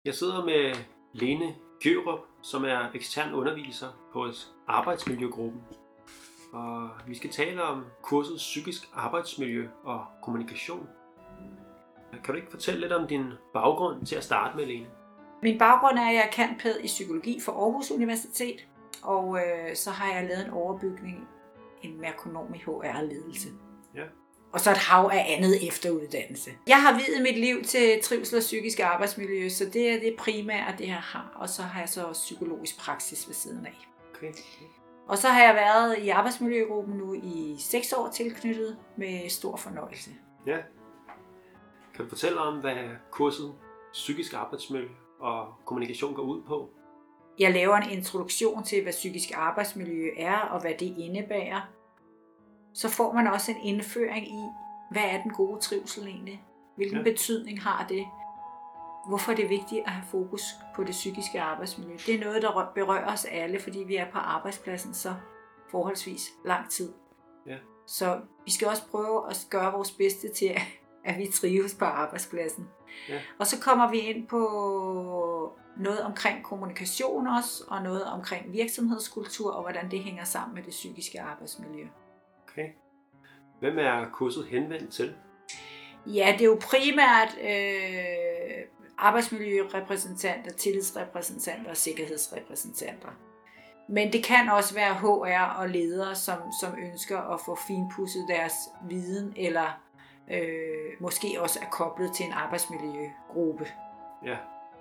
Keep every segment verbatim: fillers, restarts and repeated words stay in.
Jeg sidder med Lene Gjørup, som er ekstern underviser hos Arbejdsmiljøgruppen. Og vi skal tale om kurset Psykisk Arbejdsmiljø og Kommunikation. Kan du ikke fortælle lidt om din baggrund til at starte med, Lene? Min baggrund er, at jeg er cand.pæd i psykologi fra Aarhus Universitet, og øh, så har jeg lavet en overbygning, en merkonom i H R og ledelse. Ja. Og så et hav af andet efteruddannelse. Jeg har viet mit liv til trivsel og psykisk arbejdsmiljø, så det er det primære, det jeg har. Og så har jeg så også psykologisk praksis ved siden af. Okay. Og så har jeg været i Arbejdsmiljøgruppen nu i seks år tilknyttet med stor fornøjelse. Ja. Kan du fortælle om, hvad kurset Psykisk Arbejdsmiljø og Kommunikation går ud på? Jeg laver en introduktion til, hvad psykisk arbejdsmiljø er og hvad det indebærer. Så får man også en indføring i, hvad er den gode trivsel egentlig? Hvilken ja. betydning har det? Hvorfor er det vigtigt at have fokus på det psykiske arbejdsmiljø? Det er noget, der berører os alle, fordi vi er på arbejdspladsen så forholdsvis lang tid. Ja. Så vi skal også prøve at gøre vores bedste til, at vi trives på arbejdspladsen. Ja. Og så kommer vi ind på noget omkring kommunikation også, og noget omkring virksomhedskultur, og hvordan det hænger sammen med det psykiske arbejdsmiljø. Okay. Hvem er kurset henvendt til? Ja, det er jo primært øh, arbejdsmiljørepræsentanter, tillidsrepræsentanter og sikkerhedsrepræsentanter. Men det kan også være H R og ledere, som, som ønsker at få finpudset deres viden, eller øh, måske også er koblet til en arbejdsmiljøgruppe. Ja.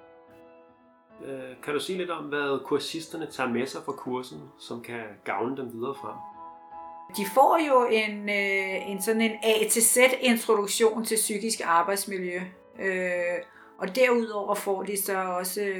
Kan du sige lidt om, hvad kursisterne tager med sig fra kursen, som kan gavne dem videre frem? De får jo en, en sådan en A til Z introduktion til psykisk arbejdsmiljø. Og derudover får de så også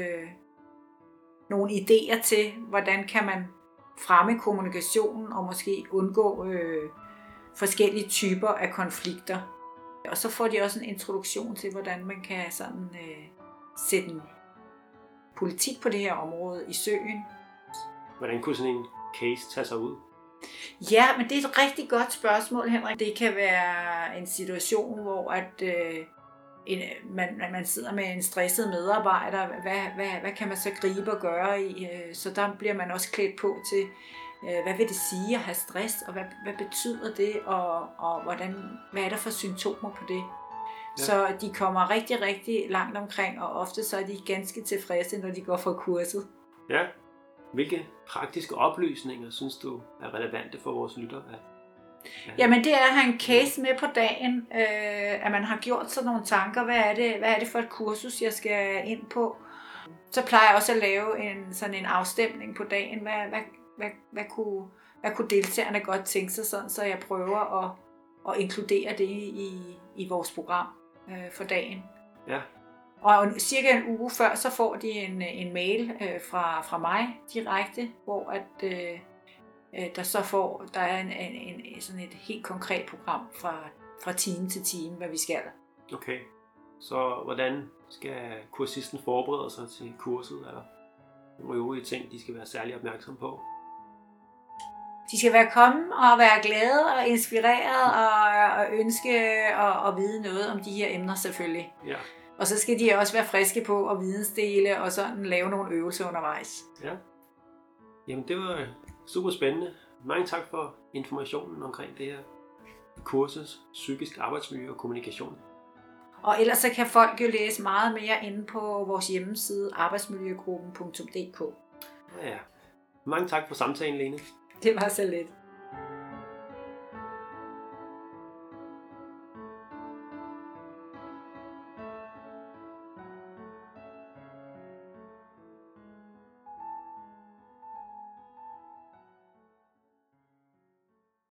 nogle idéer til, hvordan kan man fremme kommunikationen og måske undgå forskellige typer af konflikter. Og så får de også en introduktion til, hvordan man kan sådan, øh, sætte en politik på det her område i søen. Hvordan kunne sådan en case tage sig ud? Ja, men det er et rigtig godt spørgsmål, Henrik. Det kan være en situation, hvor at, øh, en, man, man sidder med en stresset medarbejder. Hvad, hvad, hvad kan man så gribe og gøre i? Så der bliver man også klædt på til, øh, hvad vil det sige at have stress, og hvad, hvad betyder det, og, og hvordan, hvad er der for symptomer på det? Ja. Så de kommer rigtig, rigtig langt omkring, og ofte så er de ganske tilfredse, når de går fra kurset. Ja. Hvilke praktiske oplysninger synes du er relevante for vores lyttere? Ja. Jamen det er at have en case med på dagen, øh, at man har gjort sådan nogle tanker. Hvad er det, hvad er det for et kursus, jeg skal ind på? Så plejer jeg også at lave en, sådan en afstemning på dagen. Hvad, hvad, hvad, hvad, kunne, hvad kunne deltagerne godt tænke sig, sådan, så jeg prøver at, at inkludere det i, i vores program øh, for dagen. Ja. Og cirka en uge før, så får de en, en mail øh, fra, fra mig direkte, hvor at, øh, der så får, der er en, en, en, sådan et helt konkret program fra, fra time til time, hvad vi skal. Okay, så hvordan skal kursisten forberede sig til kurset? Eller nogle øvrige ting, de skal være særlig opmærksom på? De skal være komme og være glade og inspireret og, og ønske at, at vide noget om de her emner selvfølgelig. Ja. Og så skal de også være friske på at vidensdele og sådan lave nogle øvelser undervejs. Ja. Jamen det var super spændende. Mange tak for informationen omkring det her kursus Psykisk Arbejdsmiljø og Kommunikation. Og ellers så kan folk jo læse meget mere inde på vores hjemmeside arbejdsmiljøgruppen punktum d k. Ja. Mange tak for samtalen, Lene. Det var så lidt.